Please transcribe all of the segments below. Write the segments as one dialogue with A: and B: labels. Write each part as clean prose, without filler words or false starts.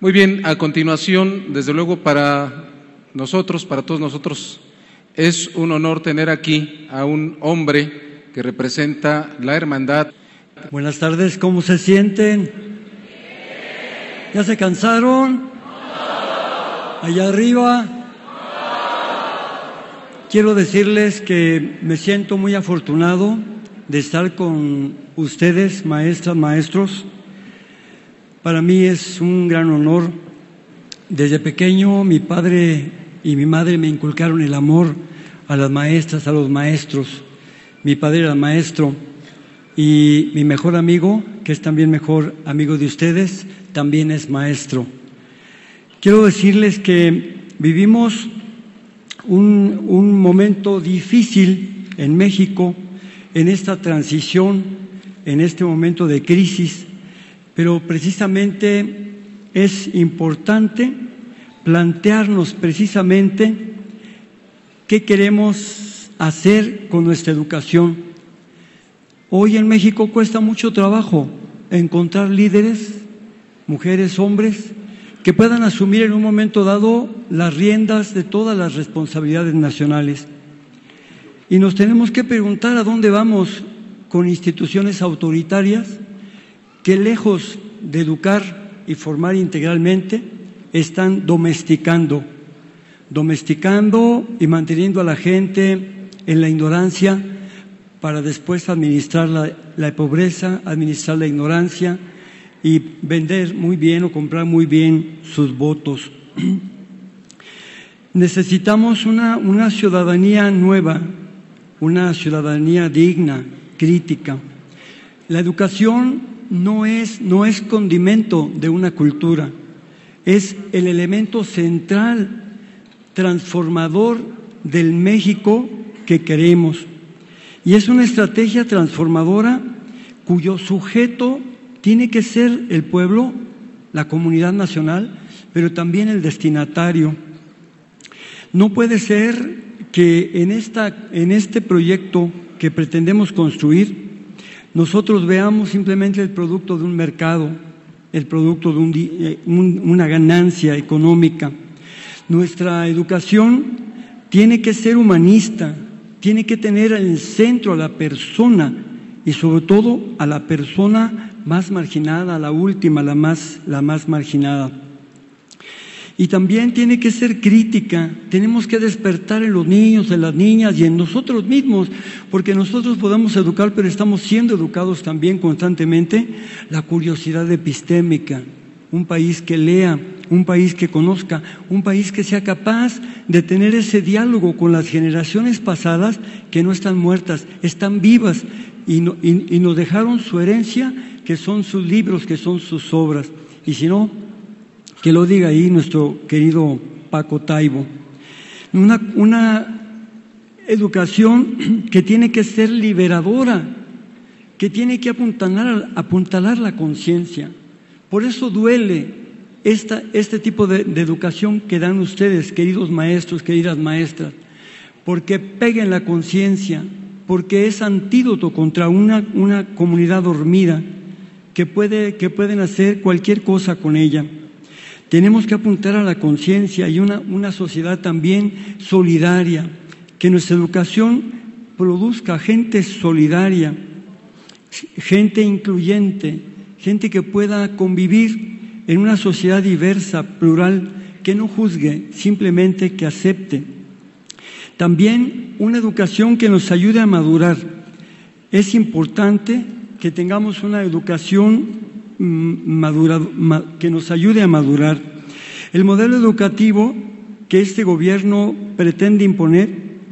A: Muy bien, a continuación, desde luego para nosotros, para todos nosotros, es un honor tener aquí a un hombre que representa la hermandad.
B: Buenas tardes, ¿cómo se sienten? ¿Ya se cansaron? Allá arriba. Quiero decirles que me siento muy afortunado de estar con ustedes, maestras, maestros. Para mí es un gran honor. Desde pequeño mi padre y mi madre me inculcaron el amor a las maestras, a los maestros. Mi padre era maestro y mi mejor amigo, que es también mejor amigo de ustedes, también es maestro. Quiero decirles que vivimos un momento difícil en México, en esta transición, en este momento de crisis, pero precisamente es importante plantearnos precisamente qué queremos hacer con nuestra educación. Hoy en México cuesta mucho trabajo encontrar líderes, mujeres, hombres, que puedan asumir en un momento dado las riendas de todas las responsabilidades nacionales. Y nos tenemos que preguntar a dónde vamos con instituciones autoritarias que, lejos de educar y formar integralmente, están domesticando y manteniendo a la gente en la ignorancia para después administrar la pobreza, administrar la ignorancia y vender muy bien o comprar muy bien sus votos. Necesitamos una ciudadanía nueva, una ciudadanía digna, crítica. La educación no es condimento de una cultura, es el elemento central, transformador del México que queremos. Y es una estrategia transformadora cuyo sujeto tiene que ser el pueblo, la comunidad nacional, pero también el destinatario. No puede ser que en este proyecto que pretendemos construir, nosotros veamos simplemente el producto de un mercado, el producto de una ganancia económica. Nuestra educación tiene que ser humanista, tiene que tener en el centro a la persona y sobre todo a la persona más marginada, la última, la más marginada. Y también tiene que ser crítica, tenemos que despertar en los niños, en las niñas y en nosotros mismos, porque nosotros podemos educar, pero estamos siendo educados también constantemente, la curiosidad epistémica, un país que lea, un país que conozca, un país que sea capaz de tener ese diálogo con las generaciones pasadas que no están muertas, están vivas y nos dejaron su herencia, que son sus libros, que son sus obras. Y si no, que lo diga ahí nuestro querido Paco Taibo. Una educación que tiene que ser liberadora, que tiene que apuntalar la conciencia. Por eso duele este tipo de educación que dan ustedes, queridos maestros, queridas maestras, porque pega en la conciencia, porque es antídoto contra una comunidad dormida que pueden hacer cualquier cosa con ella. Tenemos que apuntar a la conciencia y una sociedad también solidaria, que nuestra educación produzca gente solidaria, gente incluyente, gente que pueda convivir en una sociedad diversa, plural, que no juzgue, simplemente que acepte. También una educación que nos ayude a madurar. Es importante que tengamos una educación que nos ayude a madurar. El modelo educativo que este gobierno pretende imponer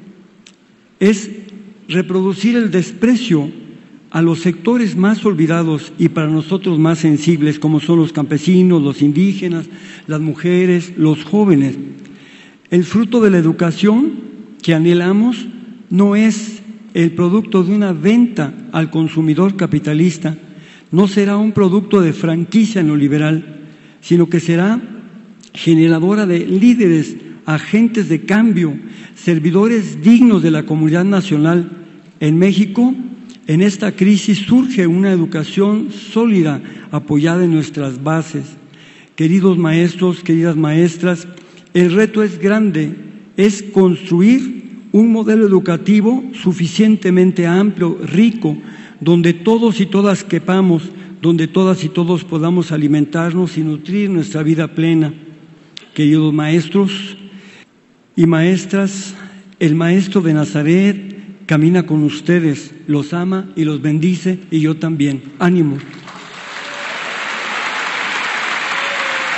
B: es reproducir el desprecio a los sectores más olvidados y para nosotros más sensibles, como son los campesinos, los indígenas, las mujeres, los jóvenes. El fruto de la educación que anhelamos no es el producto de una venta al consumidor capitalista, no será un producto de franquicia neoliberal, sino que será generadora de líderes, agentes de cambio, servidores dignos de la comunidad nacional. En México, en esta crisis surge una educación sólida, apoyada en nuestras bases, queridos maestros, queridas maestras, el reto es grande, es construir un modelo educativo suficientemente amplio, rico, donde todos y todas quepamos, donde todas y todos podamos alimentarnos y nutrir nuestra vida plena. Queridos maestros y maestras, el Maestro de Nazaret camina con ustedes, los ama y los bendice, y yo también. ¡Ánimo!